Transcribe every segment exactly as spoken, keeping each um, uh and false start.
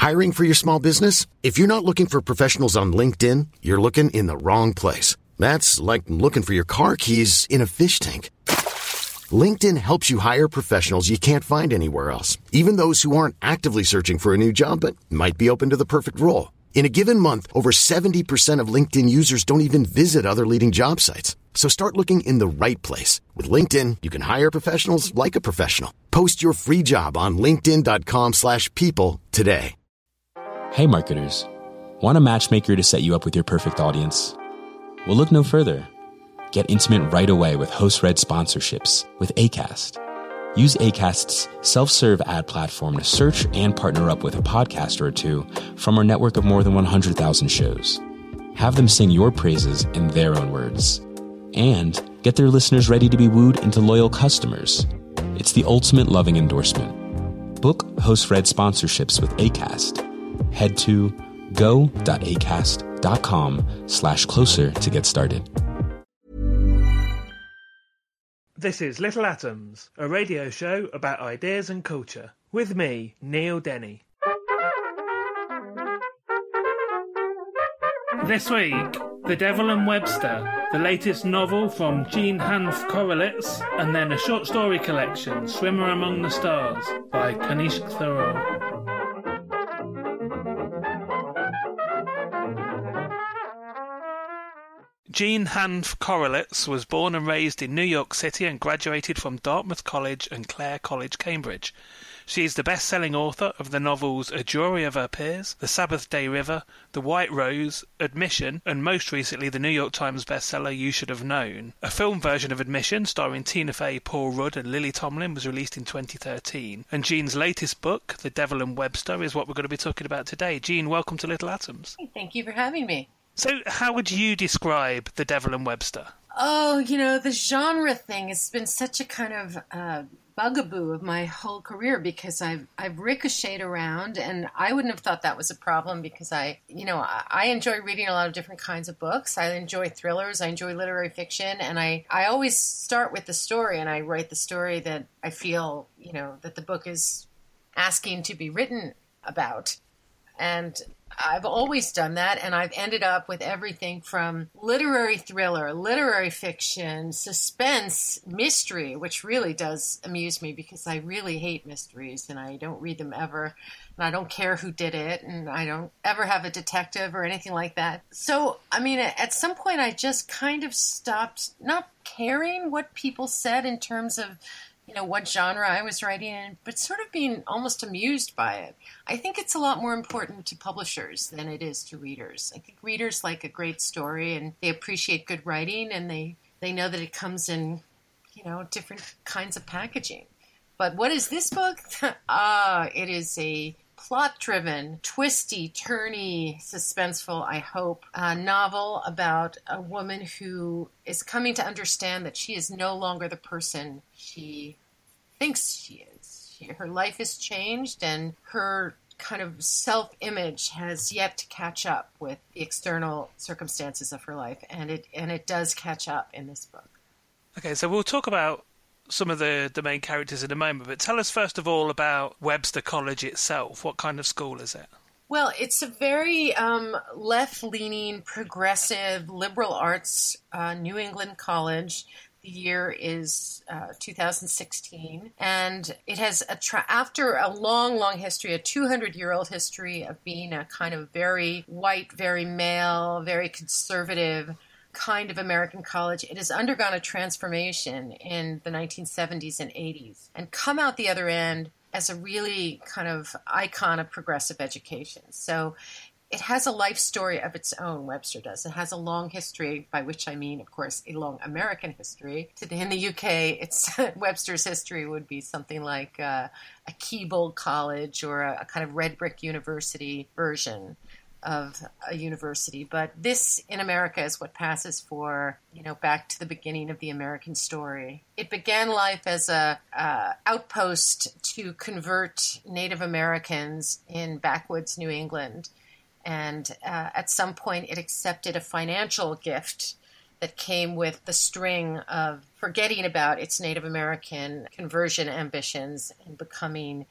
Hiring for your small business? If you're not looking for professionals on LinkedIn, you're looking in the wrong place. That's like looking for your car keys in a fish tank. LinkedIn helps you hire professionals you can't find anywhere else, even those who aren't actively searching for a new job but might be open to the perfect role. In a given month, over seventy percent of LinkedIn users don't even visit other leading job sites. So start looking in the right place. With LinkedIn, you can hire professionals like a professional. Post your free job on linkedin.com slash people today. Hey marketers, want a matchmaker to set you up with your perfect audience? Well, look no further. Get intimate right away with host-read sponsorships with Acast. Use Acast's self-serve ad platform to search and partner up with a podcaster or two from our network of more than one hundred thousand shows. Have them sing your praises in their own words. And get their listeners ready to be wooed into loyal customers. It's the ultimate loving endorsement. Book host-read sponsorships with Acast. Head to go.acast.com slash closer to get started. This is Little Atoms, a radio show about ideas and culture, with me, Neil Denny. This week, The Devil and Webster, the latest novel from Jean-Hanf Korelitz, and then a short story collection, Swimmer Among the Stars, by Kanishk Thoreau. Jean-Hanf Korelitz was born and raised in New York City and graduated from Dartmouth College and Clare College, Cambridge. She is the best-selling author of the novels A Jury of Her Peers, The Sabbath Day River, The White Rose, Admission, and most recently the New York Times bestseller You Should Have Known. A film version of Admission, starring Tina Fey, Paul Rudd and Lily Tomlin, was released in twenty thirteen. And Jean's latest book, The Devil and Webster, is what we're going to be talking about today. Jean, welcome to Little Atoms. Thank you for having me. So, how would you describe The Devil and Webster? Oh, you know, the genre thing has been such a kind of uh, bugaboo of my whole career because I've I've ricocheted around, and I wouldn't have thought that was a problem because I, you know, I, I enjoy reading a lot of different kinds of books. I enjoy thrillers, I enjoy literary fiction, and I, I always start with the story, and I write the story that I feel, you know, that the book is asking to be written about. And I've always done that, and I've ended up with everything from literary thriller, literary fiction, suspense, mystery, which really does amuse me because I really hate mysteries, and I don't read them ever, and I don't care who did it, and I don't ever have a detective or anything like that. So, I mean, at some point I just kind of stopped not caring what people said in terms of, you know, what genre I was writing in, but sort of being almost amused by it. I think it's a lot more important to publishers than it is to readers. I think readers like a great story and they appreciate good writing and they, they know that it comes in, you know, different kinds of packaging. But what is this book? Ah, it is a plot-driven, twisty, turny, suspenseful, I hope, uh, novel about a woman who is coming to understand that she is no longer the person she thinks she is. She, her life has changed, and her kind of self-image has yet to catch up with the external circumstances of her life, and it and it does catch up in this book. Okay, so we'll talk about some of the, the main characters in a moment, but tell us first of all about Webster College itself. What kind of school is it? Well, it's a very um, left-leaning, progressive, liberal arts uh, New England college. The year is uh, two thousand sixteen, and it has, a tra- after a long, long history, a two hundred year old history of being a kind of very white, very male, very conservative kind of American college, it has undergone a transformation in the nineteen seventies and eighties and come out the other end as a really kind of icon of progressive education. So it has a life story of its own, Webster does. It has a long history, by which I mean, of course, a long American history. In the U K, it's Webster's history would be something like uh, a Keble College or a, a kind of red brick university version of a university. But this in America is what passes for, you know, back to the beginning of the American story. It began life as a uh, outpost to convert Native Americans in backwoods New England. And uh, at some point it accepted a financial gift that came with the string of forgetting about its Native American conversion ambitions and becoming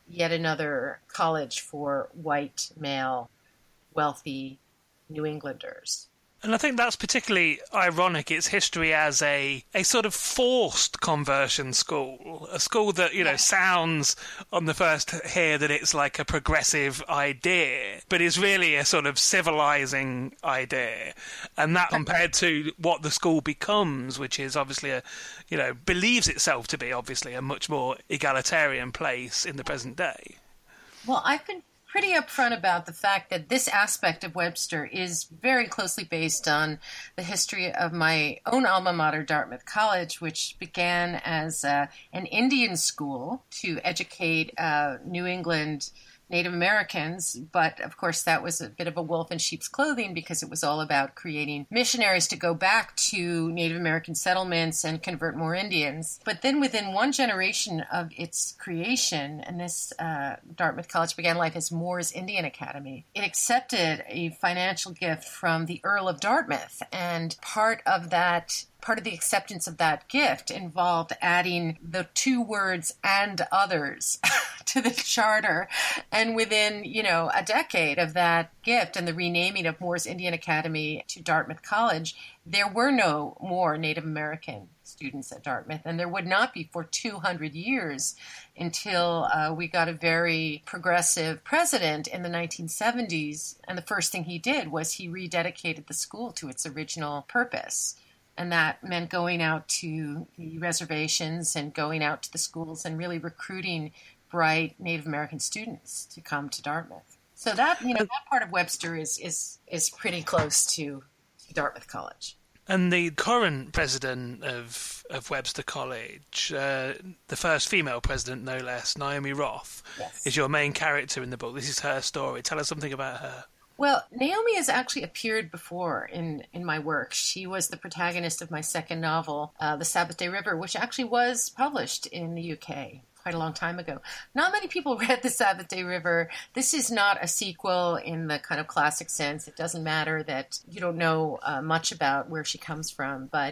yet another college for white, male, wealthy New Englanders. And I think that's particularly ironic, its history as a, a sort of forced conversion school, a school that, you know, sounds on the first hear that it's like a progressive idea, but is really a sort of civilizing idea. And that compared to what the school becomes, which is obviously a, you know, believes itself to be obviously a much more egalitarian place in the present day. Well, I've been pretty upfront about the fact that this aspect of Webster is very closely based on the history of my own alma mater, Dartmouth College, which began as uh, an Indian school to educate uh, New England Native Americans, but of course that was a bit of a wolf in sheep's clothing because it was all about creating missionaries to go back to Native American settlements and convert more Indians. But then within one generation of its creation, and this uh, Dartmouth College began life as Moore's Indian Academy, it accepted a financial gift from the Earl of Dartmouth, and part of that Part of the acceptance of that gift involved adding the two words "and others" to the charter. And within, you know, a decade of that gift and the renaming of Moore's Indian Academy to Dartmouth College, there were no more Native American students at Dartmouth, and there would not be for two hundred years until uh, we got a very progressive president in the nineteen seventies. And the first thing he did was he rededicated the school to its original purpose. And that meant going out to the reservations and going out to the schools and really recruiting bright Native American students to come to Dartmouth. So that, you know, that part of Webster is is is pretty close to, to Dartmouth College. And the current president of of Webster College, uh, the first female president, no less, Naomi Roth, yes, is your main character in the book. This is her story. Tell us something about her. Well, Naomi has actually appeared before in, in my work. She was the protagonist of my second novel, uh, The Sabbath Day River, which actually was published in the U K quite a long time ago. Not many people read The Sabbath Day River. This is not a sequel in the kind of classic sense. It doesn't matter that you don't know uh, much about where she comes from, but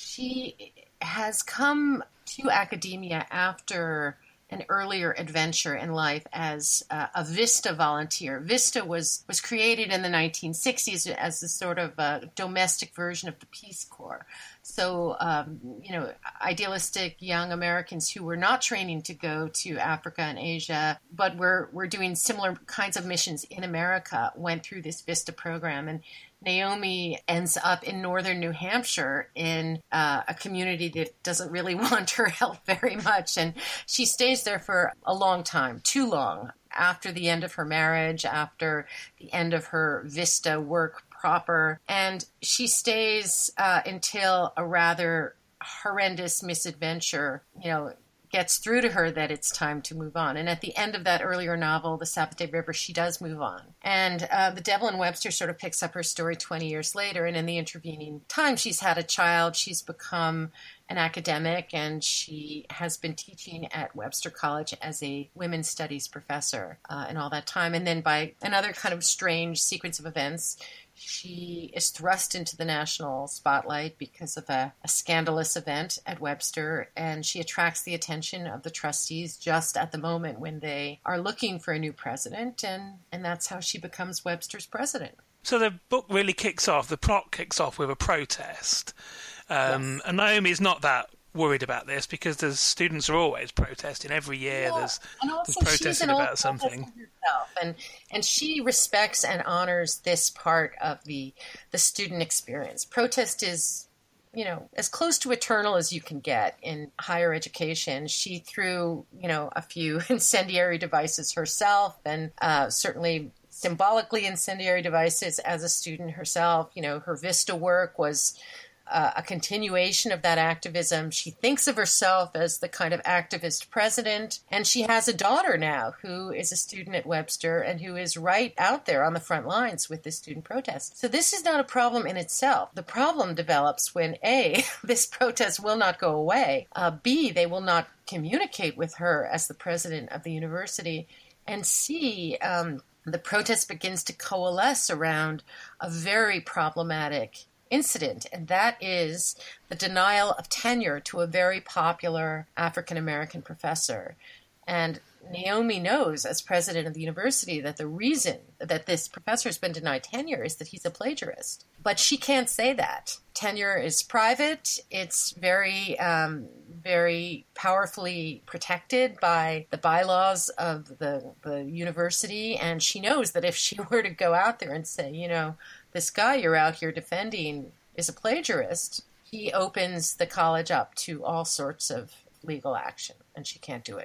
she has come to academia after an earlier adventure in life as uh, a VISTA volunteer. VISTA was, was created in the nineteen sixties as a sort of a domestic version of the Peace Corps. So, um, you know, idealistic young Americans who were not training to go to Africa and Asia, but were, were doing similar kinds of missions in America, went through this VISTA program. And Naomi ends up in northern New Hampshire in uh, a community that doesn't really want her help very much. And she stays there for a long time, too long, after the end of her marriage, after the end of her VISTA work proper. And she stays uh, until a rather horrendous misadventure, you know, gets through to her that it's time to move on. And at the end of that earlier novel, The Sabbath Day River, she does move on. And uh, The Devil in Webster sort of picks up her story twenty years later. And in the intervening time, she's had a child, she's become an academic, and she has been teaching at Webster College as a women's studies professor uh, in all that time. And then by another kind of strange sequence of events, she is thrust into the national spotlight because of a, a scandalous event at Webster, and she attracts the attention of the trustees just at the moment when they are looking for a new president, and, and that's how she becomes Webster's president. So the book really kicks off, the plot kicks off with a protest. Um, yes. And Naomi's not that worried about this because the students are always protesting. Every year yeah. there's, there's protesting about something. Herself, and and she respects and honors this part of the the student experience. Protest is, you know, as close to eternal as you can get in higher education. She threw, you know, a few incendiary devices herself, and uh, certainly symbolically incendiary devices as a student herself. You know, her VISTA work was Uh, a continuation of that activism. She thinks of herself as the kind of activist president, and she has a daughter now who is a student at Webster and who is right out there on the front lines with this student protest. So this is not a problem in itself. The problem develops when A, this protest will not go away, uh, B, they will not communicate with her as the president of the university, and C, um, the protest begins to coalesce around a very problematic incident, and that is the denial of tenure to a very popular African-American professor. And Naomi knows, as president of the university, that the reason that this professor has been denied tenure is that he's a plagiarist. But she can't say that. Tenure is private. It's very, um, very powerfully protected by the bylaws of the, the university. And she knows that if she were to go out there and say, you know, this guy you're out here defending is a plagiarist, he opens the college up to all sorts of legal action, and she can't do it.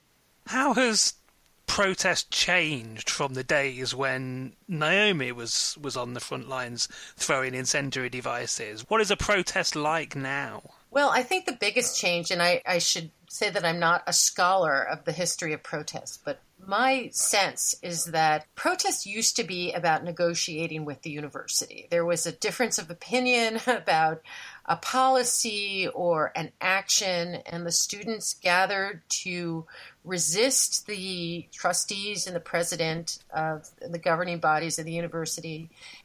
How has protest changed from the days when Naomi was, was on the front lines throwing incendiary devices? What is a protest like now? Well, I think the biggest change, and I, I should say that I'm not a scholar of the history of protests, but my sense is that protest used to be about negotiating with the university. There was a difference of opinion about a policy or an action, and the students gathered to resist the trustees and the president of the governing bodies of the university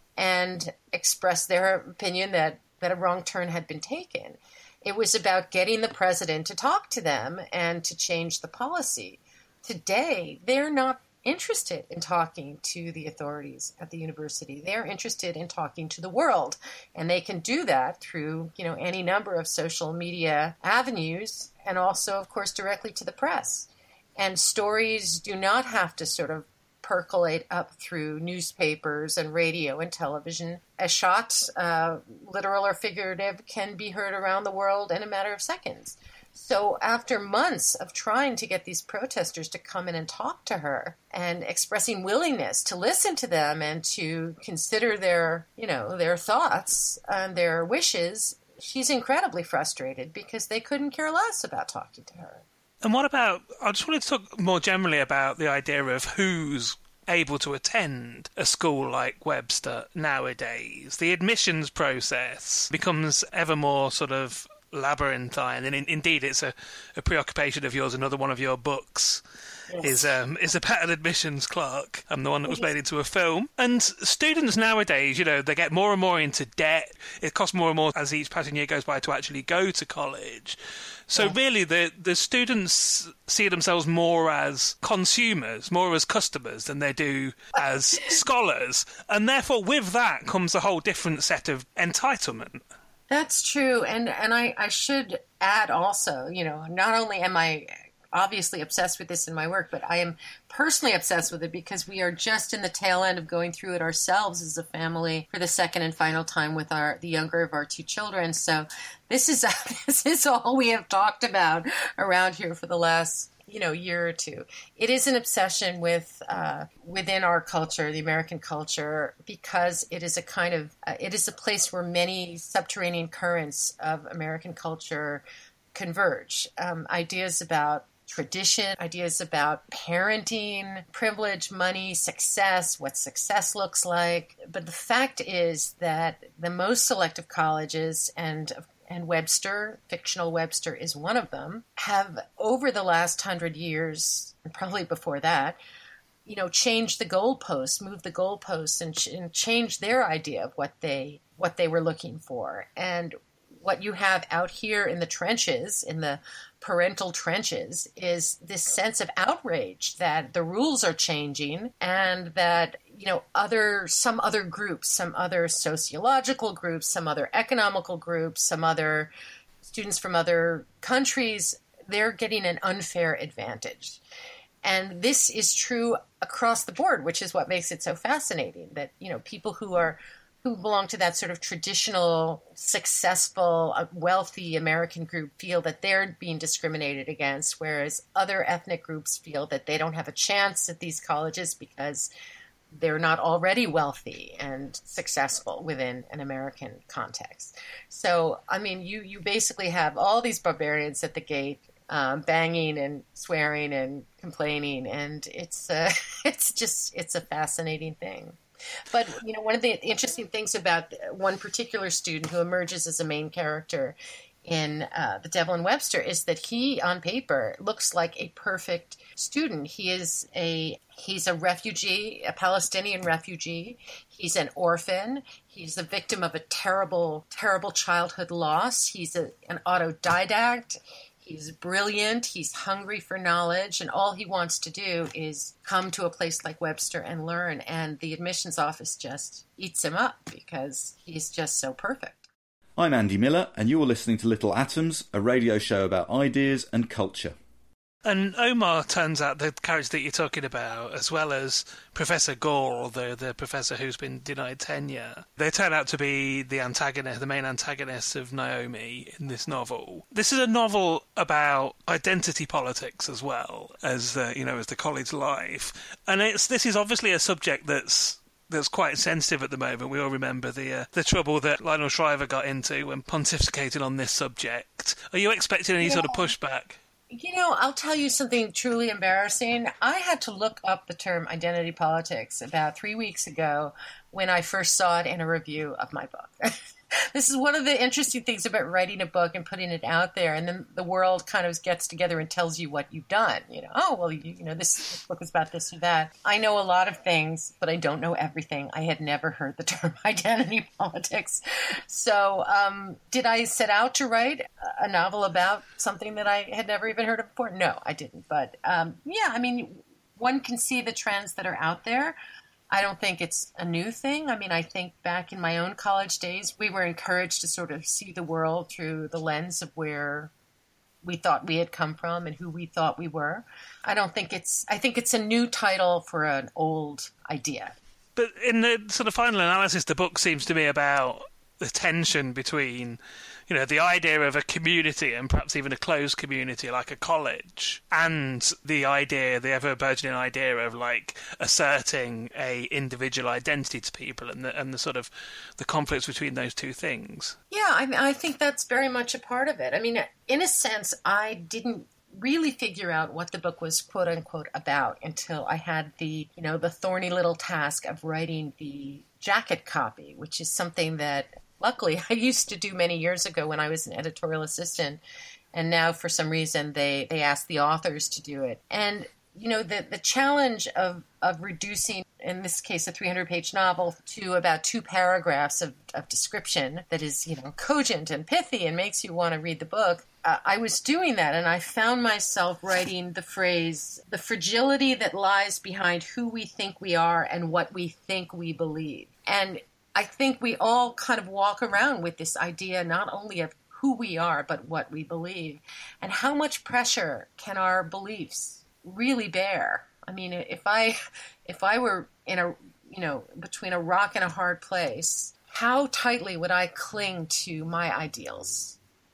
and express their opinion that, that a wrong turn had been taken. It was about getting the president to talk to them and to change the policy. Today, they're not interested in talking to the authorities at the university. They're interested in talking to the world, and they can do that through, you know, any number of social media avenues, and also, of course, directly to the press. And stories do not have to sort of percolate up through newspapers and radio and television. A shot, uh, literal or figurative, can be heard around the world in a matter of seconds. So after months of trying to get these protesters to come in and talk to her and expressing willingness to listen to them and to consider their, you know, their thoughts and their wishes, she's incredibly frustrated because they couldn't care less about talking to her. And what about, I just wanted to talk more generally about the idea of who's able to attend a school like Webster nowadays. The admissions process becomes ever more sort of labyrinthine, and in, indeed it's a, a preoccupation of yours. Another one of your books yes. is um, is about an admissions clerk, um, the one that was made into a film. And students nowadays, you know, they get more and more into debt. It costs more and more as each passing year goes by to actually go to college. So yeah. really, the the students see themselves more as consumers, more as customers than they do as scholars. And therefore, with that comes a whole different set of entitlement. That's true. And and I, I should add also, you know, not only am I obviously obsessed with this in my work, but I am personally obsessed with it because we are just in the tail end of going through it ourselves as a family for the second and final time with our the younger of our two children. So this is this is all we have talked about around here for the last you know, year or two. It is an obsession with uh, within our culture, the American culture, because it is a kind of, uh, it is a place where many subterranean currents of American culture converge. Um, ideas about tradition, ideas about parenting, privilege, money, success, what success looks like. But the fact is that the most selective colleges, and and Webster, fictional Webster is one of them, have over the last hundred years, and probably before that, you know, changed the goalposts, moved the goalposts, and, ch- and changed their idea of what they what they were looking for. And what you have out here in the trenches, in the parental trenches, is this sense of outrage that the rules are changing and that, you know, other, some other groups, some other sociological groups, some other economical groups, some other students from other countries, they're getting an unfair advantage. And this is true across the board, which is what makes it so fascinating, that, you know, people who are who belong to that sort of traditional, successful, wealthy American group feel that they're being discriminated against, whereas other ethnic groups feel that they don't have a chance at these colleges because they're not already wealthy and successful within an American context. So, I mean, you, you basically have all these barbarians at the gate, um, banging and swearing and complaining, and it's uh, it's just, it's a fascinating thing. But, you know, one of the interesting things about one particular student who emerges as a main character in uh, The Devil in Webster is that he, on paper, looks like a perfect student. He is a he's a refugee, a Palestinian refugee. He's an orphan. He's the victim of a terrible, terrible childhood loss. He's a, an autodidact. He's brilliant. He's hungry for knowledge. And all he wants to do is come to a place like Webster and learn. And the admissions office just eats him up because he's just so perfect. I'm Andy Miller, and you're listening to Little Atoms, a radio show about ideas and culture. And Omar turns out the character that you're talking about, as well as Professor Gore, the the professor who's been denied tenure, they turn out to be the antagonist, the main antagonist of Naomi in this novel. This is a novel about identity politics as well as uh, you know as the college life, and it's this is obviously a subject that's. That's quite sensitive at the moment. We all remember the uh, the trouble that Lionel Shriver got into when pontificating on this subject. Are you expecting any yeah. sort of pushback? You know, I'll tell you something truly embarrassing. I had to look up the term identity politics about three weeks ago when I first saw it in a review of my book. This is one of the interesting things about writing a book and putting it out there, and then the world kind of gets together and tells you what you've done. You know, oh, well, you, you know, this book is about this or that. I know a lot of things, but I don't know everything. I had never heard the term identity politics. So um, did I set out to write a novel about something that I had never even heard of before? No, I didn't. But um, yeah, I mean, one can see the trends that are out there. I don't think it's a new thing. I mean, I think back in my own college days, we were encouraged to sort of see the world through the lens of where we thought we had come from and who we thought we were. I don't think it's, I think it's a new title for an old idea. But in the sort of final analysis, the book seems to be about the tension between, you know, the idea of a community and perhaps even a closed community like a college, and the idea, the ever-burgeoning idea of like asserting a individual identity to people, and the and the sort of the conflicts between those two things. Yeah, I, I think that's very much a part of it. I mean, in a sense, I didn't really figure out what the book was quote unquote about until I had the, you know, the thorny little task of writing the jacket copy, which is something that luckily I used to do many years ago when I was an editorial assistant. And now for some reason they, they asked the authors to do it. And, you know, the, the challenge of, of reducing, in this case, a three hundred page novel to about two paragraphs of, of description that is, you know, cogent and pithy and makes you want to read the book. Uh, I was doing that, and I found myself writing the phrase, the fragility that lies behind who we think we are and what we think we believe. And I think we all kind of walk around with this idea not only of who we are, but what we believe. And how much pressure can our beliefs really bear? I mean, if I if I were in a, you know, between a rock and a hard place, how tightly would I cling to my ideals?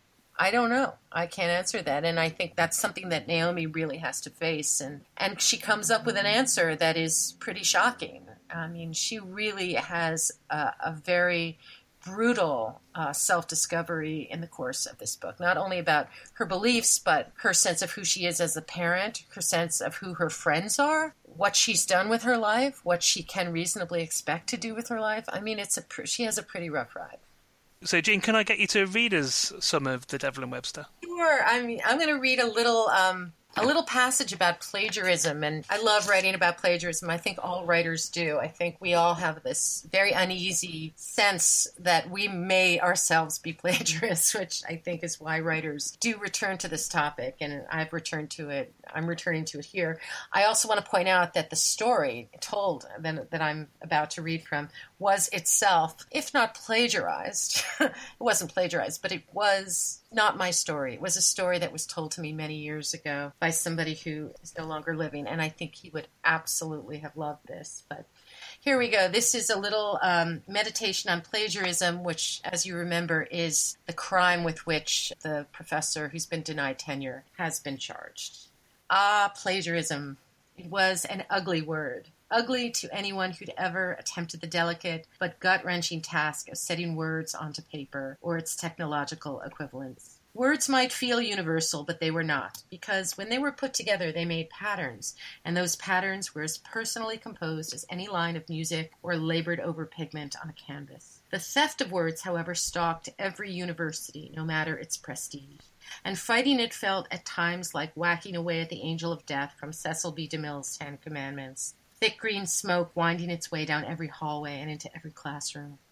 I don't know. I can't answer that. And I think that's something that Naomi really has to face. And, and she comes up with an answer that is pretty shocking. I mean, she really has a, a very brutal uh, self-discovery in the course of this book, not only about her beliefs, but her sense of who she is as a parent, her sense of who her friends are, what she's done with her life, what she can reasonably expect to do with her life. I mean, it's a she has a pretty rough ride. So, Jean, can I get you to read us some of The Devil and Webster? Sure. I mean, I'm going to read a little um, a little passage about plagiarism, and I love writing about plagiarism. I think all writers do. I think we all have this very uneasy sense that we may ourselves be plagiarists, which I think is why writers do return to this topic, and I've returned to it. I'm returning to it here. I also want to point out that the story told that, that I'm about to read from was itself, if not plagiarized, it wasn't plagiarized, but it was not my story. It was a story that was told to me many years ago by somebody who is no longer living, and I think he would absolutely have loved this. But here we go. This is a little um, meditation on plagiarism, which, as you remember, is the crime with which the professor who's been denied tenure has been charged. Ah, plagiarism. It was an ugly word. Ugly to anyone who'd ever attempted the delicate but gut-wrenching task of setting words onto paper or its technological equivalents. Words might feel universal, but they were not, because when they were put together, they made patterns, and those patterns were as personally composed as any line of music or labored-over pigment on a canvas. The theft of words, however, stalked every university, no matter its prestige. And fighting it felt at times like whacking away at the angel of death from Cecil B. DeMille's Ten Commandments. Thick green smoke winding its way down every hallway and into every classroom.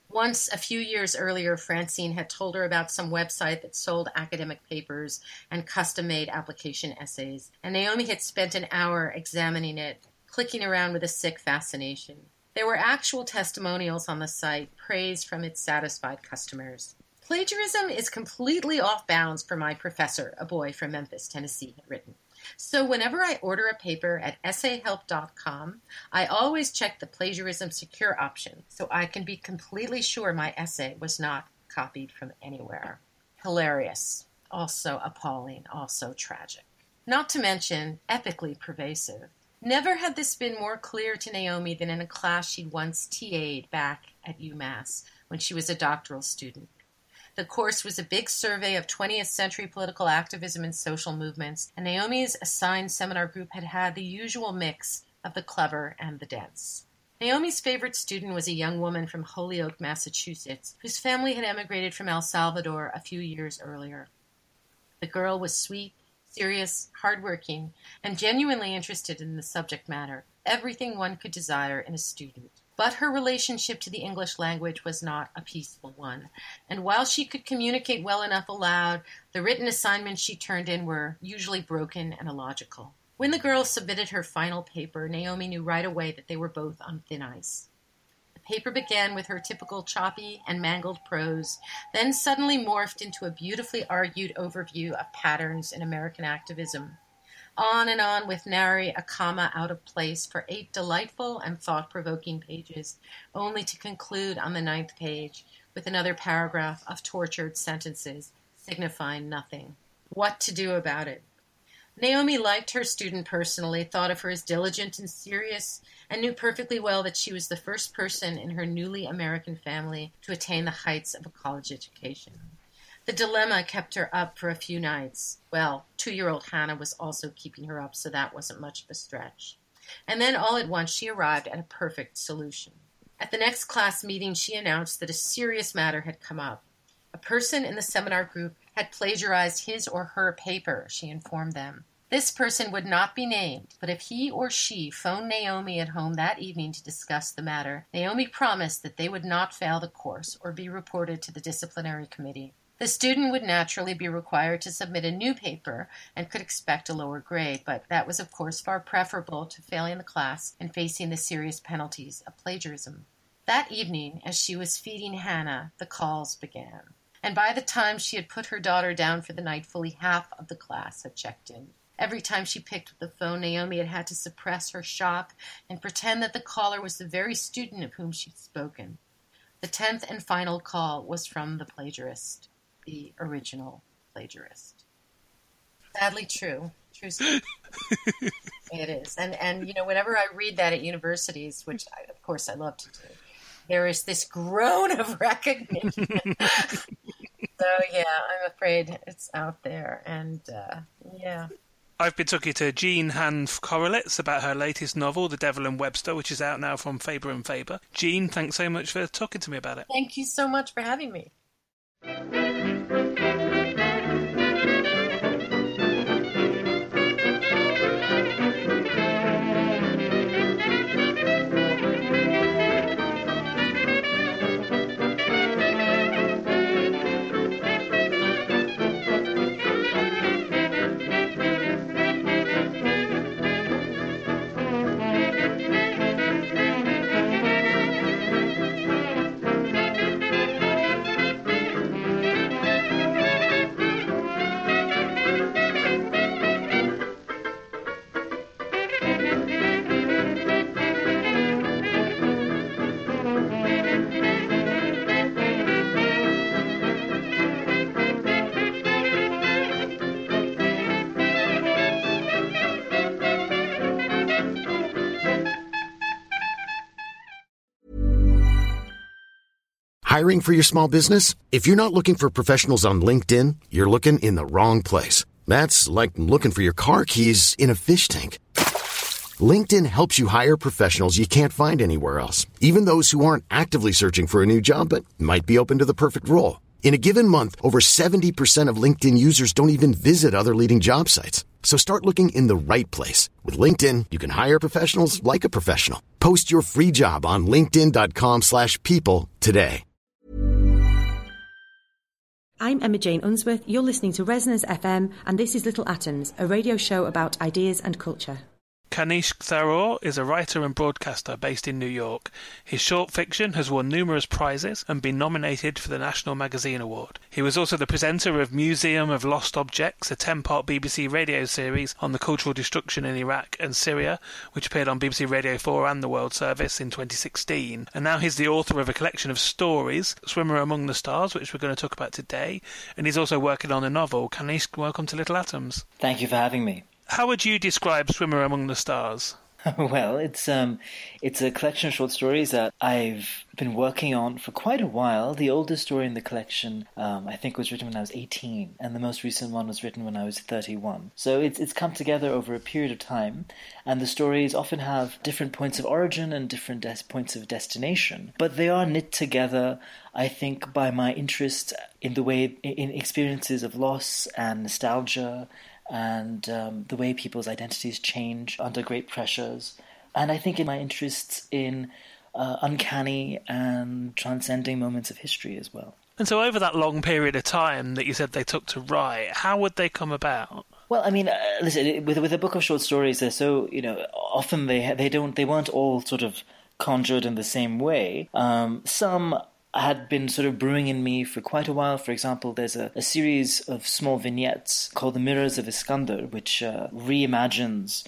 Once, a few years earlier, Francine had told her about some website that sold academic papers and custom-made application essays, and Naomi had spent an hour examining it, clicking around with a sick fascination. There were actual testimonials on the site, praise from its satisfied customers. Plagiarism is completely off bounds for my professor, a boy from Memphis, Tennessee, had written. So whenever I order a paper at essay help dot com, I always check the plagiarism secure option so I can be completely sure my essay was not copied from anywhere. Hilarious. Also appalling. Also tragic. Not to mention epically pervasive. Never had this been more clear to Naomi than in a class she'd once T A'd back at UMass when she was a doctoral student. The course was a big survey of twentieth century political activism and social movements, and Naomi's assigned seminar group had had the usual mix of the clever and the dense. Naomi's favorite student was a young woman from Holyoke, Massachusetts, whose family had emigrated from El Salvador a few years earlier. The girl was sweet, serious, hardworking, and genuinely interested in the subject matter, everything one could desire in a student. But her relationship to the English language was not a peaceful one, and while she could communicate well enough aloud, the written assignments she turned in were usually broken and illogical. When the girl submitted her final paper, Naomi knew right away that they were both on thin ice. The paper began with her typical choppy and mangled prose, then suddenly morphed into a beautifully argued overview of patterns in American activism. On and on with nary a comma out of place for eight delightful and thought-provoking pages, only to conclude on the ninth page with another paragraph of tortured sentences signifying nothing. What to do about it? Naomi liked her student personally, thought of her as diligent and serious, and knew perfectly well that she was the first person in her newly American family to attain the heights of a college education. The dilemma kept her up for a few nights. Well, two-year-old Hannah was also keeping her up, so that wasn't much of a stretch. And then all at once she arrived at a perfect solution. At the next class meeting, she announced that a serious matter had come up. A person in the seminar group had plagiarized his or her paper, she informed them. This person would not be named, but if he or she phoned Naomi at home that evening to discuss the matter, Naomi promised that they would not fail the course or be reported to the disciplinary committee. The student would naturally be required to submit a new paper and could expect a lower grade, but that was of course far preferable to failing the class and facing the serious penalties of plagiarism. That evening, as she was feeding Hannah, the calls began. And by the time she had put her daughter down for the night, fully half of the class had checked in. Every time she picked up the phone, Naomi had had to suppress her shock and pretend that the caller was the very student of whom she'd spoken. The tenth and final call was from the plagiarist. The original plagiarist. Sadly true. True story. It is. And, and, you know, whenever I read that at universities, which I, of course I love to do, there is this groan of recognition. So, yeah, I'm afraid it's out there. And, uh, yeah. I've been talking to Jean Hanff-Korelitz about her latest novel, The Devil and Webster, which is out now from Faber and Faber. Jean, thanks so much for talking to me about it. Thank you so much for having me. Hiring for your small business? If you're not looking for professionals on LinkedIn, you're looking in the wrong place. That's like looking for your car keys in a fish tank. LinkedIn helps you hire professionals you can't find anywhere else, even those who aren't actively searching for a new job but might be open to the perfect role. In a given month, over seventy percent of LinkedIn users don't even visit other leading job sites. So start looking in the right place. With LinkedIn, you can hire professionals like a professional. Post your free job on linkedin dot com slash people today. I'm Emma Jane Unsworth. You're listening to Resonance F M, and this is Little Atoms, a radio show about ideas and culture. Kanishk Tharoor is a writer and broadcaster based in New York. His short fiction has won numerous prizes and been nominated for the National Magazine Award. He was also the presenter of Museum of Lost Objects, a ten-part B B C radio series on the cultural destruction in Iraq and Syria, which appeared on B B C Radio four and the World Service in twenty sixteen. And now he's the author of a collection of stories, Swimmer Among the Stars, which we're going to talk about today. And he's also working on a novel. Kanishk, welcome to Little Atoms. Thank you for having me. How would you describe Swimmer Among the Stars? Well, it's um, it's a collection of short stories that I've been working on for quite a while. The oldest story in the collection, um, I think, was written when I was eighteen, and the most recent one was written when I was thirty-one. So it's it's come together over a period of time, and the stories often have different points of origin and different des- points of destination, but they are knit together, I think, by my interest in the way in experiences of loss and nostalgia, and um, the way people's identities change under great pressures. And I think in my interests in uh, uncanny and transcending moments of history as well. And so over that long period of time that you said they took to write, how would they come about? Well, I mean, uh, listen, with with a book of short stories, they're so, you know, often they they don't they weren't all sort of conjured in the same way. Um, some had been sort of brewing in me for quite a while. For example, there's a, a series of small vignettes called The Mirrors of Iskander, which uh, reimagines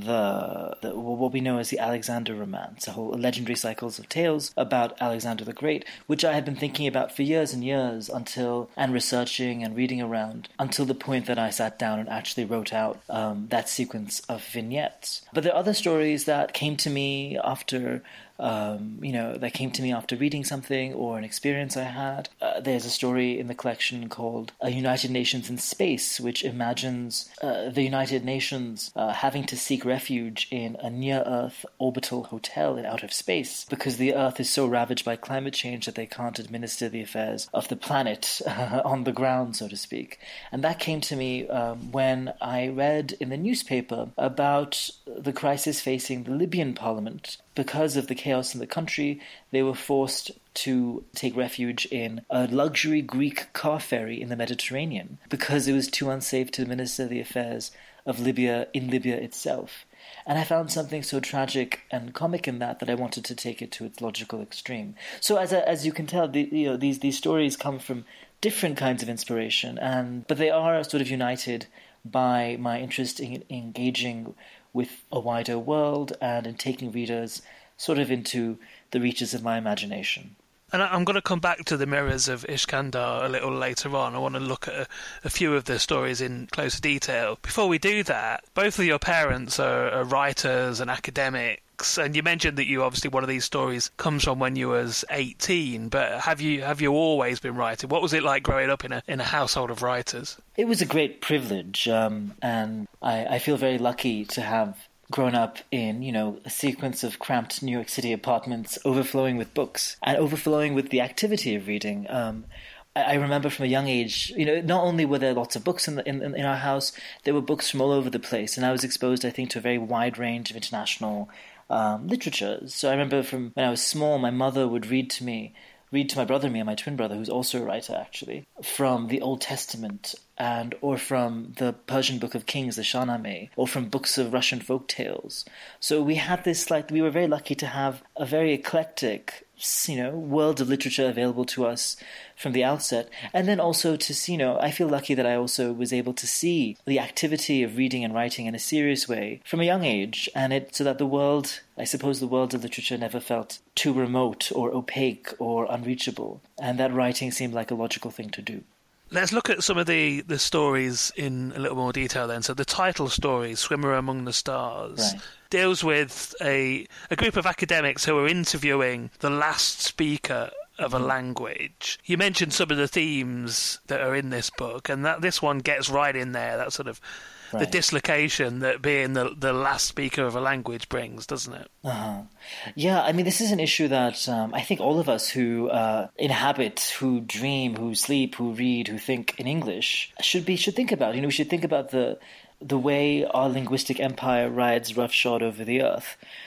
the, the what we know as the Alexander romance, a whole legendary cycles of tales about Alexander the Great, which I had been thinking about for years and years until, and researching and reading around, until the point that I sat down and actually wrote out um, that sequence of vignettes. But there are other stories that came to me after Um, you know, that came to me after reading something or an experience I had. Uh, there's a story in the collection called uh, United Nations in Space, which imagines uh, the United Nations uh, having to seek refuge in a near-Earth orbital hotel in outer space because the Earth is so ravaged by climate change that they can't administer the affairs of the planet uh, on the ground, so to speak. And that came to me um, when I read in the newspaper about the crisis facing the Libyan parliament. Because of the chaos in the country, they were forced to take refuge in a luxury Greek car ferry in the Mediterranean because it was too unsafe to administer the affairs of Libya in Libya itself. And I found something so tragic and comic in that that I wanted to take it to its logical extreme. So as a, as you can tell, the, you know, these these stories come from different kinds of inspiration, and but they are sort of united by my interest in engaging with a wider world and in taking readers sort of into the reaches of my imagination. And I'm going to come back to the Mirrors of Iskander a little later on. I want to look at a, a few of the stories in closer detail. Before we do that, both of your parents are, are writers and academics, and you mentioned that you obviously one of these stories comes from when you was eighteen, but have you have you always been writing? What was it like growing up in a in a household of writers? It was a great privilege, um, and I, I feel very lucky to have grown up in, you know, a sequence of cramped New York City apartments overflowing with books and overflowing with the activity of reading. Um, I, I remember from a young age, you know, not only were there lots of books in, the, in, in our house, there were books from all over the place, and I was exposed, I think, to a very wide range of international um, literature. So I remember from when I was small, my mother would read to me read to my brother, me and my twin brother, who's also a writer actually, from the Old Testament and or from the Persian Book of Kings, the Shahnameh, or from books of Russian folk tales. So we had this, like, we were very lucky to have a very eclectic, you know, world of literature available to us from the outset. And then also to see, you know, I feel lucky that I also was able to see the activity of reading and writing in a serious way from a young age, and it so that the world, I suppose the world of literature never felt too remote or opaque or unreachable, and that writing seemed like a logical thing to do. Let's look at some of the, the stories in a little more detail then. So the title story, Swimmer Among the Stars, right, deals with a a group of academics who are interviewing the last speaker of a language. You mentioned some of the themes that are in this book, and that this one gets right in there, that sort of right. the dislocation that being the the last speaker of a language brings, doesn't it? Uh-huh. Yeah, I mean, this is an issue that um, I think all of us who uh, inhabit, who dream, who sleep, who read, who think in English should be should think about. You know, we should think about the the way our linguistic empire rides roughshod over the earth.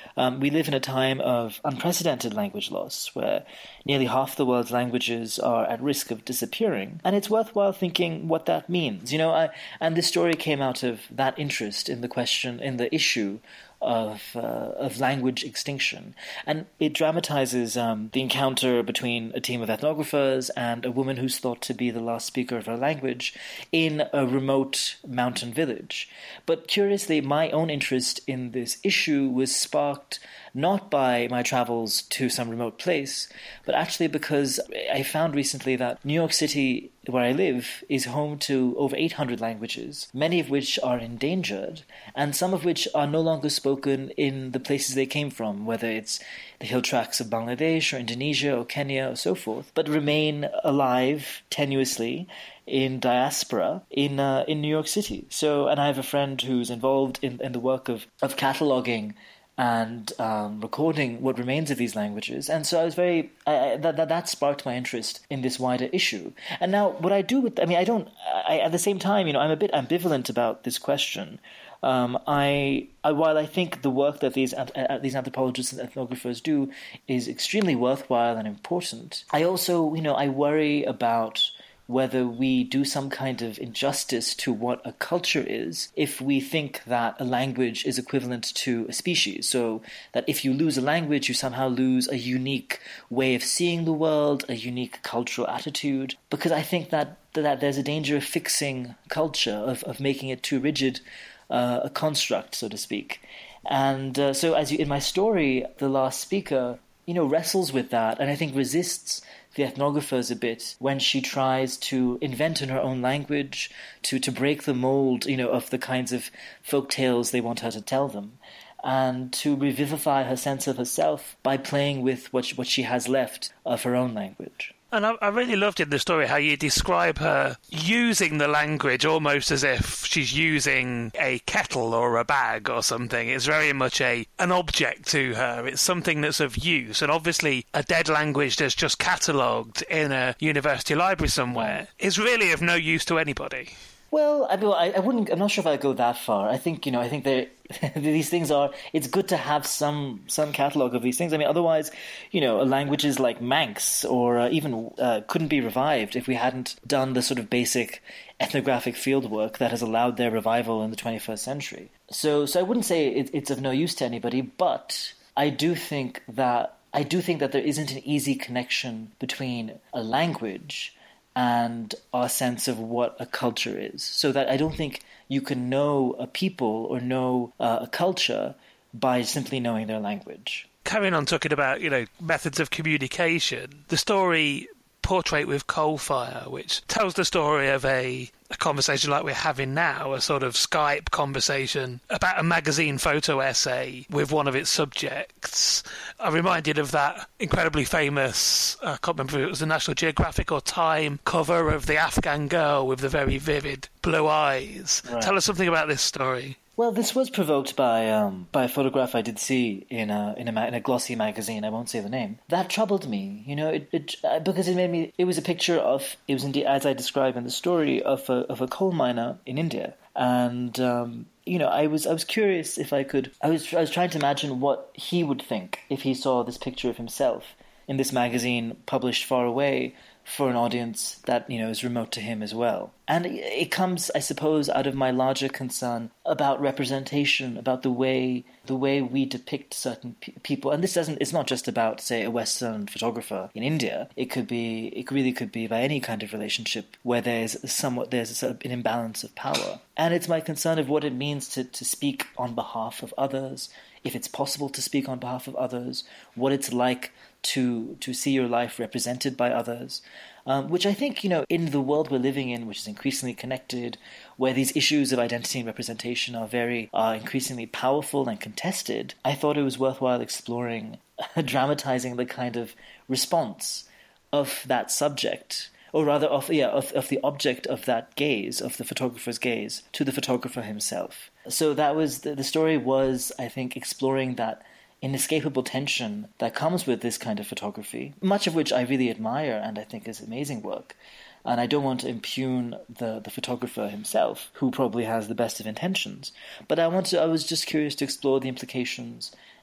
Um, we live in a time of unprecedented language loss, where nearly half the world's languages are at risk of disappearing, and it's worthwhile thinking what that means. You know, I, and this story came out of that interest in the question, in the issue of uh, of language extinction, and it dramatizes um, the encounter between a team of ethnographers and a woman who's thought to be the last speaker of her language in a remote mountain village. But curiously, my own interest in this issue was sparked not by my travels to some remote place, but actually because I found recently that New York City, where I live, is home to over eight hundred languages, many of which are endangered, and some of which are no longer spoken in the places they came from, whether it's the hill tracts of Bangladesh or Indonesia or Kenya or so forth, but remain alive tenuously in diaspora in uh, in New York City. So, and I have a friend who's involved in, in the work of, of cataloging and um, recording what remains of these languages. And so I was very, I, I, that, that that sparked my interest in this wider issue. And now what I do with, I mean, I don't, I, at the same time, you know, I'm a bit ambivalent about this question. Um, I, I, while I think the work that these uh, these anthropologists and ethnographers do is extremely worthwhile and important, I also, you know, I worry about whether we do some kind of injustice to what a culture is if we think that a language is equivalent to a species. So that if you lose a language, you somehow lose a unique way of seeing the world, a unique cultural attitude. Because I think that that there's a danger of fixing culture, of, of making it too rigid, uh, a construct, so to speak. And uh, so as you, in my story, the last speaker, you know, wrestles with that, and I think resists the ethnographers a bit when she tries to invent in her own language, to, to break the mold, you know, of the kinds of folk tales they want her to tell them, and to revivify her sense of herself by playing with what she, what she has left of her own language. And I, I really loved in the story how you describe her using the language almost as if she's using a kettle or a bag or something. It's very much a an object to her. It's something that's of use. And obviously a dead language that's just catalogued in a university library somewhere is really of no use to anybody. Well, I, mean, I, I wouldn't. I'm not sure if I'd go that far. I think, you know, I think they these things are. It's good to have some some catalogue of these things. I mean, otherwise, you know, languages like Manx or uh, even uh, couldn't be revived if we hadn't done the sort of basic ethnographic fieldwork that has allowed their revival in the twenty-first century. So, so I wouldn't say it, it's of no use to anybody, but I do think that I do think that there isn't an easy connection between a language and our sense of what a culture is. So that I don't think you can know a people or know uh, a culture by simply knowing their language. Carrying on talking about, you know, methods of communication, the story Portrait with Coal Fire, which tells the story of a, a conversation like we're having now, a sort of Skype conversation about a magazine photo essay with one of its subjects. I'm reminded of that incredibly famous, I can't remember if it was the National Geographic or Time cover of the Afghan girl with the very vivid blue eyes. Right. Tell us something about this story. Well, this was provoked by um, by a photograph I did see in a in a, ma- in a glossy magazine. I won't say the name. That troubled me, you know, it, it uh, because it made me. It was a picture of. It was indeed, as I describe in the story, of a of a coal miner in India, and um, you know, I was I was curious if I could. I was I was trying to imagine what he would think if he saw this picture of himself in this magazine published far away for an audience that, you know, is remote to him as well. And it comes, I suppose, out of my larger concern about representation, about the way the way we depict certain pe- people. And this doesn't, it's not just about, say, a Western photographer in India. It could be, it really could be by any kind of relationship where there's somewhat, there's a sort of an imbalance of power. And it's my concern of what it means to, to speak on behalf of others, if it's possible to speak on behalf of others, what it's like to to see your life represented by others, um, which I think, you know, in the world we're living in, which is increasingly connected, where these issues of identity and representation are very uh, increasingly powerful and contested, I thought it was worthwhile exploring, dramatizing the kind of response of that subject, or rather of yeah of, of the object of that gaze, of the photographer's gaze, to the photographer himself. So that was the, the story was, I think, exploring that inescapable tension that comes with this kind of photography, much of which I really admire and I think is amazing work. And I don't want to impugn the, the photographer himself, who probably has the best of intentions. But I want to, I was just curious to explore the implications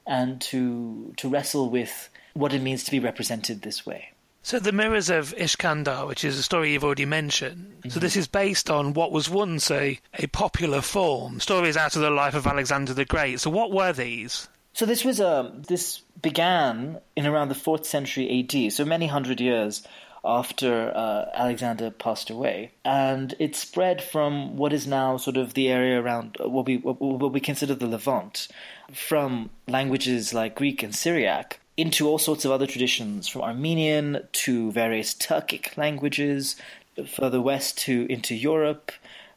and to to wrestle with what it means to be represented this way. So the Mirrors of Ishkandar, which is a story you've already mentioned, mm-hmm. so this is based on what was once a, a popular form, stories out of the life of Alexander the Great. So what were these? So this was um, this began in around the fourth century A D, so many hundred years after uh, Alexander passed away, and it spread from what is now sort of the area around what we what, what we consider the Levant, from languages like Greek and Syriac into all sorts of other traditions, from Armenian to various Turkic languages, further west to into Europe,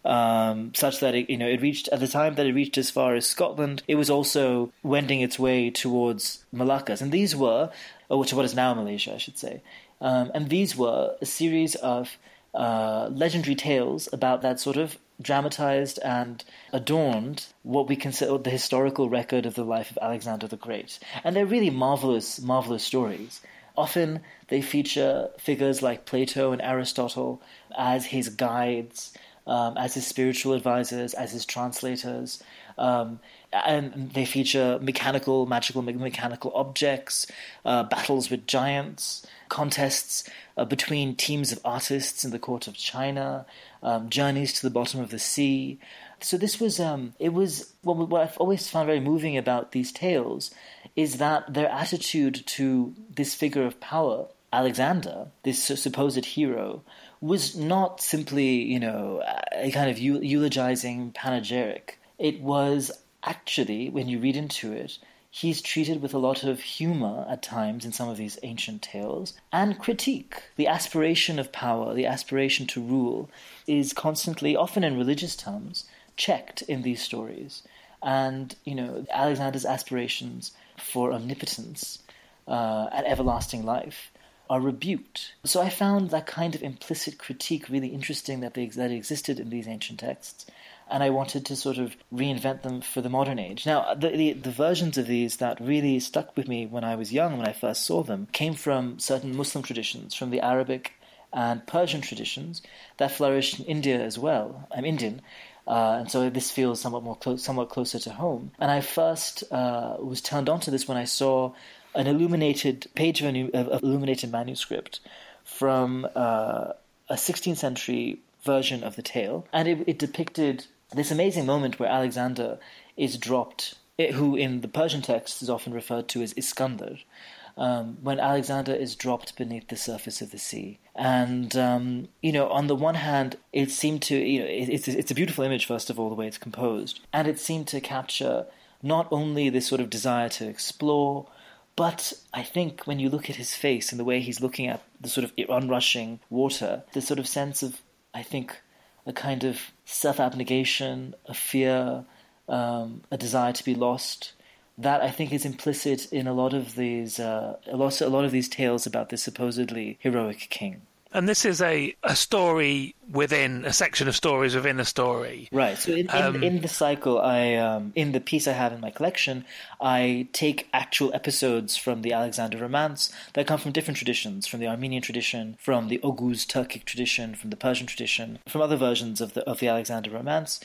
um, such that it, you know, it reached, at the time that it reached as far as Scotland, it was also wending its way towards Malaccas. And these were, or to what is now Malaysia, I should say. Um, and these were a series of uh, legendary tales about that sort of dramatized and adorned what we consider the historical record of the life of Alexander the Great. And they're really marvelous, marvelous stories. Often they feature figures like Plato and Aristotle as his guides, um, as his spiritual advisors, as his translators. Um, and they feature mechanical, magical, mechanical objects, uh, battles with giants, contests uh, between teams of artists in the court of China, um, journeys to the bottom of the sea. So this was, um, it was, what, what I've always found very moving about these tales is that their attitude to this figure of power, Alexander, this supposed hero, was not simply, you know, a kind of eulogizing panegyric. It was actually, when you read into it, he's treated with a lot of humor at times in some of these ancient tales, and critique. The aspiration of power, the aspiration to rule, is constantly, often in religious terms, checked in these stories. And, you know, Alexander's aspirations for omnipotence uh, and everlasting life are rebuked. So I found that kind of implicit critique really interesting that they that existed in these ancient texts. And I wanted to sort of reinvent them for the modern age. Now, the, the the versions of these that really stuck with me when I was young, when I first saw them, came from certain Muslim traditions, from the Arabic and Persian traditions that flourished in India as well. I'm Indian, uh, and so this feels somewhat more close, somewhat closer to home. And I first uh, was turned on to this when I saw an illuminated page of an of illuminated manuscript from uh, a sixteenth century version of the tale, and it, it depicted this amazing moment where Alexander is dropped, who in the Persian text is often referred to as Iskandar, um, when Alexander is dropped beneath the surface of the sea. And, um, you know, on the one hand, it seemed to, you know, it, it's, it's a beautiful image, first of all, the way it's composed, and it seemed to capture not only this sort of desire to explore, but I think when you look at his face and the way he's looking at the sort of onrushing water, the sort of sense of, I think, a kind of self-abnegation, a fear, um, a desire to be lost, that I think is implicit in a lot of these, uh, a lot, a lot of these tales about this supposedly heroic king. And this is a, a story within a section of stories within a story. Right. So in, um, in, in the cycle, I um, in the piece I have in my collection, I take actual episodes from the Alexander Romance that come from different traditions, from the Armenian tradition, from the Oghuz Turkic tradition, from the Persian tradition, from other versions of the of the Alexander Romance,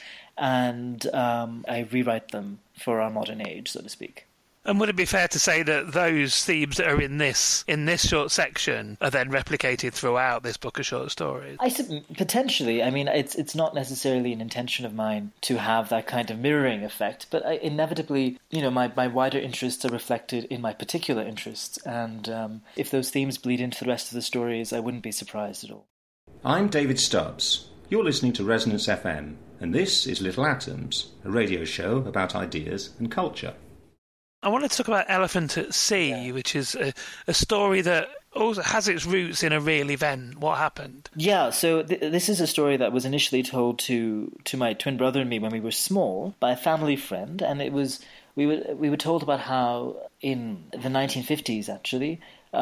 and um, I rewrite them for our modern age, so to speak. And would it be fair to say that those themes that are in this in this short section are then replicated throughout this book of short stories? I potentially. I mean, it's it's not necessarily an intention of mine to have that kind of mirroring effect, but I, inevitably, you know, my, my wider interests are reflected in my particular interests, and um, if those themes bleed into the rest of the stories, I wouldn't be surprised at all. I'm David Stubbs. You're listening to Resonance F M, and this is Little Atoms, a radio show about ideas and culture. I want to talk about Elephant at Sea, yeah. which is a, a story that also has its roots in a real event. What happened? Yeah, so th- this is a story that was initially told to, to my twin brother and me when we were small by a family friend, and it was we were we were told about how in the nineteen fifties, actually,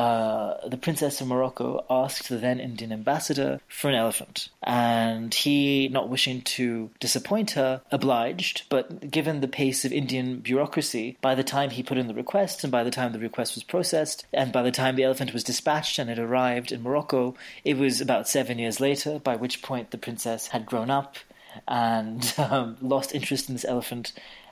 uh, the Princess of Morocco asked the then Indian ambassador for an elephant. And he, not wishing to disappoint her, obliged. But given the pace of Indian bureaucracy, by the time he put in the request, and by the time the request was processed, and by the time the elephant was dispatched and it arrived in Morocco, it was about seven years later, by which point the princess had grown up and um, lost interest in this elephant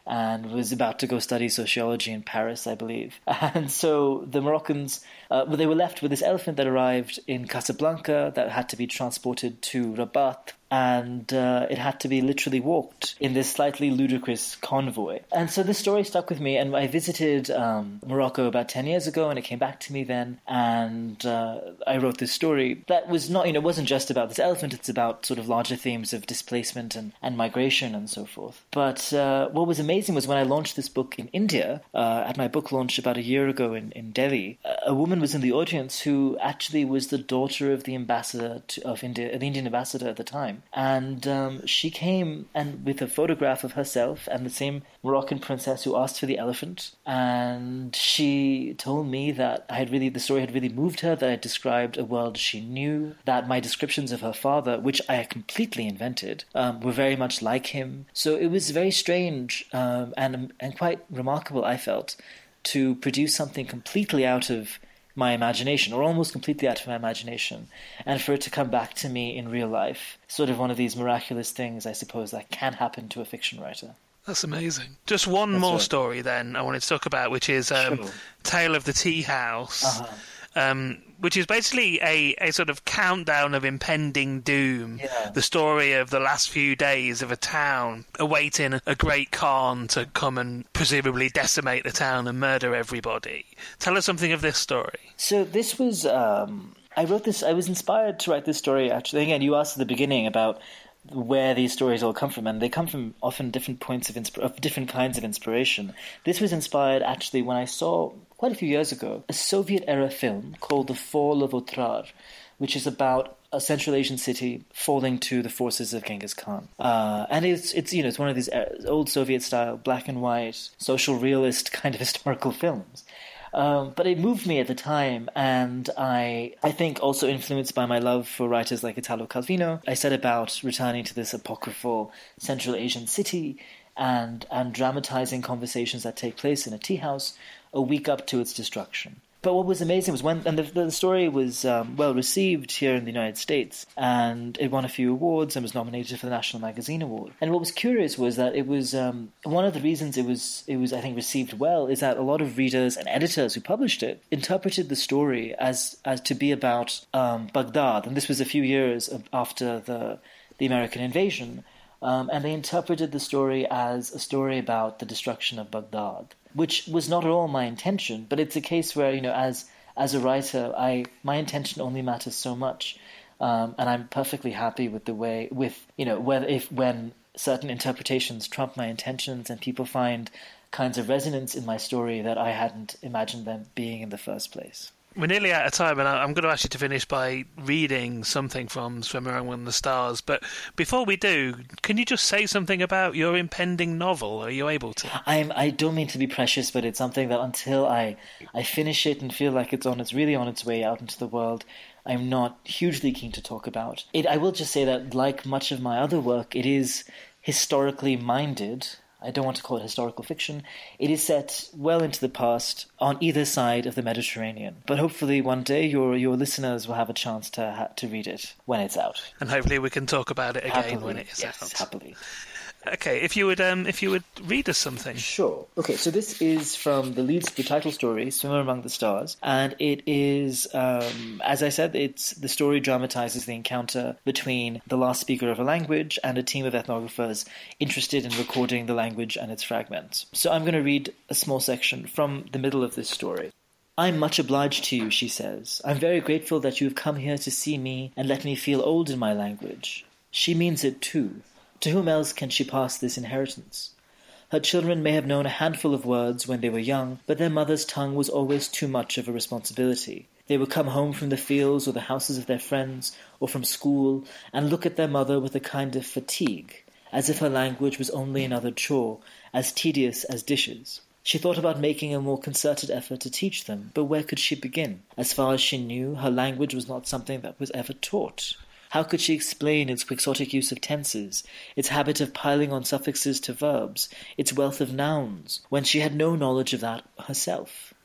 and was about to go study sociology in Paris, I believe. And so the Moroccans, uh, well, they were left with this elephant that arrived in Casablanca that had to be transported to Rabat, and uh, it had to be literally walked in this slightly ludicrous convoy. And so this story stuck with me, and I visited um, Morocco about ten years ago, and it came back to me then, and uh, I wrote this story that was not, you know, it wasn't just about this elephant, it's about sort of larger themes of displacement and, and migration and so forth. But uh, what was amazing was when I launched this book in India, uh, at my book launch about a year ago in, in Delhi, a woman was in the audience who actually was the daughter of the ambassador to, of India, the Indian ambassador at the time. And um, she came and with a photograph of herself and the same Moroccan princess who asked for the elephant. And she told me that I had really, the story had really moved her, that I described a world she knew, that my descriptions of her father, which I completely invented, um, were very much like him. So it was very strange um, and and quite remarkable, I felt, to produce something completely out of my imagination, or almost completely out of my imagination, and for it to come back to me in real life. Sort of one of these miraculous things, I suppose, that can happen to a fiction writer. That's amazing. Just one That's more right. story then I wanted to talk about, which is um, sure. Tale of the Tea House. Uh-huh. Um, which is basically a, a sort of countdown of impending doom. Yeah. The story of the last few days of a town awaiting a great Khan to come and presumably decimate the town and murder everybody. Tell us something of this story. So this was... Um, I wrote this... I was inspired to write this story, actually. Again, you asked at the beginning about where these stories all come from, and they come from often different points of, insp- of different kinds of inspiration. This was inspired, actually, when I saw... quite a few years ago, a Soviet-era film called The Fall of Otrar, which is about a Central Asian city falling to the forces of Genghis Khan. Uh, and it's, it's you know, it's one of these old Soviet-style, black and white, social realist kind of historical films. Um, but it moved me at the time, and I I think also influenced by my love for writers like Italo Calvino. I set about returning to this apocryphal Central Asian city and and dramatizing conversations that take place in a tea house a week up to its destruction. But what was amazing was when, and the, the story was um, well received here in the United States, and it won a few awards and was nominated for the National Magazine Award. And what was curious was that it was um, one of the reasons it was it was I think received well is that a lot of readers and editors who published it interpreted the story as as to be about um, Baghdad, and this was a few years after the the American invasion, um, and they interpreted the story as a story about the destruction of Baghdad, which was not at all my intention, but it's a case where, you know, as as a writer, I my intention only matters so much, um, and I'm perfectly happy with the way, with, you know, whether if when certain interpretations trump my intentions and people find kinds of resonance in my story that I hadn't imagined them being in the first place. We're nearly out of time, and I'm going to ask you to finish by reading something from Swimmer Among the Stars. But before we do, can you just say something about your impending novel? Are you able to? I'm, I don't mean to be precious, but it's something that until I, I finish it and feel like it's on it's really on its way out into the world, I'm not hugely keen to talk about. It. I will just say that, like much of my other work, it is historically minded. I don't want to call it historical fiction. It is set well into the past on either side of the Mediterranean. But hopefully one day your your listeners will have a chance to ha- to read it when it's out. And hopefully we can talk about it again happily, when it is yes, out. Happily. Okay, if you would um, if you would read us something. Sure. Okay, so this is from the lead, the title story, Swimmer Among the Stars, and it is, um, as I said, it's the story dramatizes the encounter between the last speaker of a language and a team of ethnographers interested in recording the language and its fragments. So I'm going to read a small section from the middle of this story. I'm much obliged to you, she says. I'm very grateful that you have come here to see me and let me feel old in my language. She means it too. To whom else can she pass this inheritance? Her children may have known a handful of words when they were young, but their mother's tongue was always too much of a responsibility. They would come home from the fields or the houses of their friends, or from school, and look at their mother with a kind of fatigue, as if her language was only another chore, as tedious as dishes. She thought about making a more concerted effort to teach them, but where could she begin? As far as she knew, her language was not something that was ever taught. How could she explain its quixotic use of tenses, its habit of piling on suffixes to verbs, its wealth of nouns, when she had no knowledge of that herself?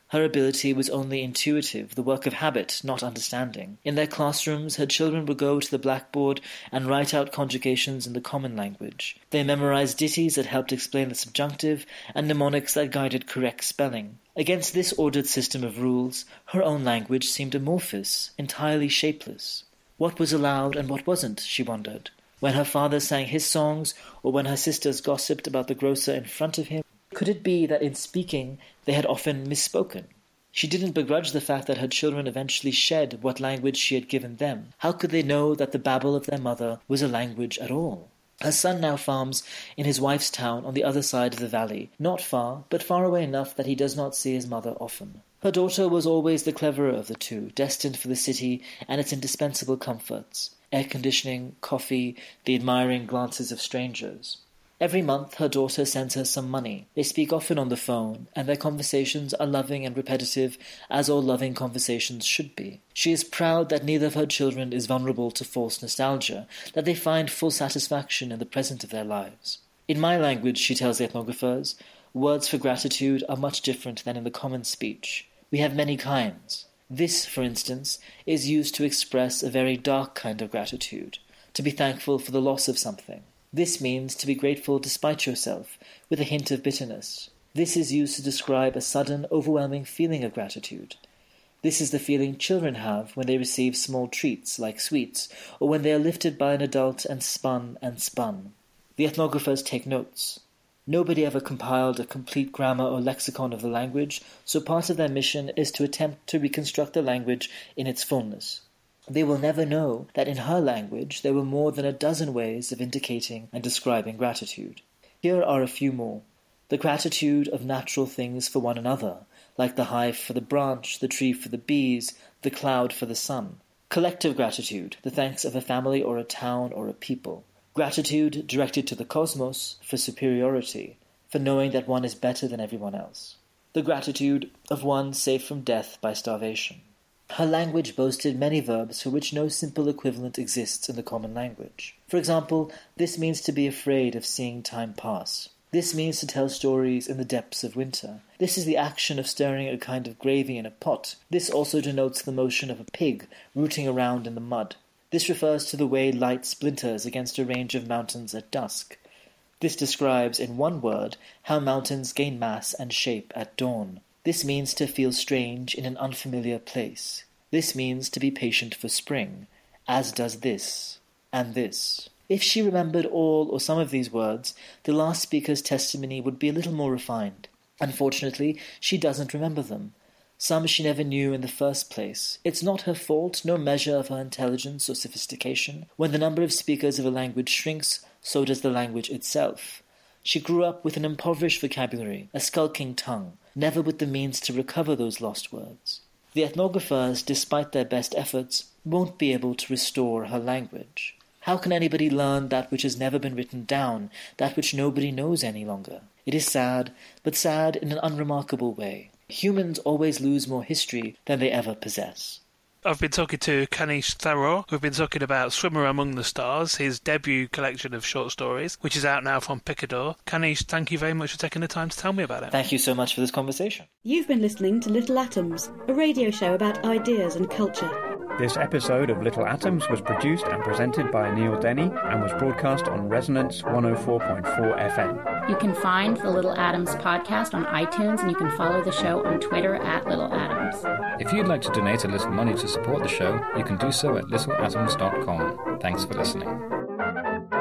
Her ability was only intuitive, the work of habit, not understanding. In their classrooms, her children would go to the blackboard and write out conjugations in the common language. They memorized ditties that helped explain the subjunctive and mnemonics that guided correct spelling. Against this ordered system of rules, her own language seemed amorphous, entirely shapeless. What was allowed and what wasn't, she wondered. When her father sang his songs, or when her sisters gossiped about the grocer in front of him, could it be that in speaking they had often misspoken? She didn't begrudge the fact that her children eventually shed what language she had given them. How could they know that the babble of their mother was a language at all? Her son now farms in his wife's town on the other side of the valley, not far, but far away enough that he does not see his mother often. Her daughter was always the cleverer of the two, destined for the city and its indispensable comforts, air conditioning, coffee, the admiring glances of strangers. Every month her daughter sends her some money. They speak often on the phone, and their conversations are loving and repetitive, as all loving conversations should be. She is proud that neither of her children is vulnerable to false nostalgia, that they find full satisfaction in the present of their lives. In my language, she tells the ethnographers, words for gratitude are much different than in the common speech. We have many kinds. This, for instance, is used to express a very dark kind of gratitude, to be thankful for the loss of something. This means to be grateful despite yourself, with a hint of bitterness. This is used to describe a sudden, overwhelming feeling of gratitude. This is the feeling children have when they receive small treats, like sweets, or when they are lifted by an adult and spun and spun. The ethnographers take notes. Nobody ever compiled a complete grammar or lexicon of the language, so part of their mission is to attempt to reconstruct the language in its fullness. They will never know that in her language there were more than a dozen ways of indicating and describing gratitude. Here are a few more. The gratitude of natural things for one another, like the hive for the branch, the tree for the bees, the cloud for the sun. Collective gratitude, the thanks of a family or a town or a people. Gratitude directed to the cosmos for superiority, for knowing that one is better than everyone else. The gratitude of one saved from death by starvation. Her language boasted many verbs for which no simple equivalent exists in the common language. For example, this means to be afraid of seeing time pass. This means to tell stories in the depths of winter. This is the action of stirring a kind of gravy in a pot. This also denotes the motion of a pig rooting around in the mud. This refers to the way light splinters against a range of mountains at dusk. This describes, in one word, how mountains gain mass and shape at dawn. This means to feel strange in an unfamiliar place. This means to be patient for spring, as does this, and this. If she remembered all or some of these words, the last speaker's testimony would be a little more refined. Unfortunately, she doesn't remember them. Some she never knew in the first place. It's not her fault, no measure of her intelligence or sophistication. When the number of speakers of a language shrinks, so does the language itself. She grew up with an impoverished vocabulary, a skulking tongue, never with the means to recover those lost words. The ethnographers, despite their best efforts, won't be able to restore her language. How can anybody learn that which has never been written down, that which nobody knows any longer? It is sad, but sad in an unremarkable way. Humans always lose more history than they ever possess. I've been talking to Kanish Tharoor. We've been talking about Swimmer Among the Stars, his debut collection of short stories, which is out now from Picador. Kanish, thank you very much for taking the time to tell me about it. Thank you so much for this conversation. You've been listening to Little Atoms, a radio show about ideas and culture. This episode of Little Atoms was produced and presented by Neil Denny and was broadcast on Resonance one oh four point four F M. You can find the Little Atoms podcast on iTunes, and you can follow the show on Twitter at Little Atoms. If you'd like to donate a little money to support the show, you can do so at little atoms dot com. Thanks for listening.